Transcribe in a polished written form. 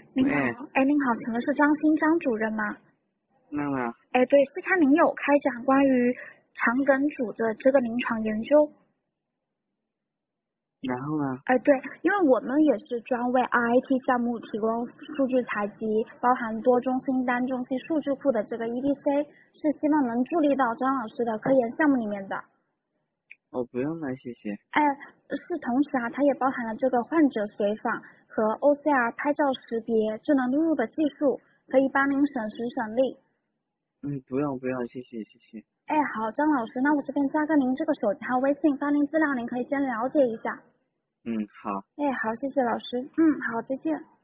您好， 喂， 您好，请问是张欣张主任吗？ 那么， 对，是看您有开展关于肠梗阻的这个临床研究。 然后呢？ 对，因为我们也是专为 RIT 项目提供数据采集，包含多中心、单中心数据库的这个 EDC，是希望能助力到张老师的科研项目里面的。 不用了，谢谢。 是同时啊，它也包含了这个患者随访和 OCR 拍照识别、智能录入的技术，可以帮您省时省力。 不用，谢谢，谢谢。 好，张老师，那我这边加个您这个手机号、微信，发您资料，您可以先了解一下。 好。 好，谢谢老师。好，再见。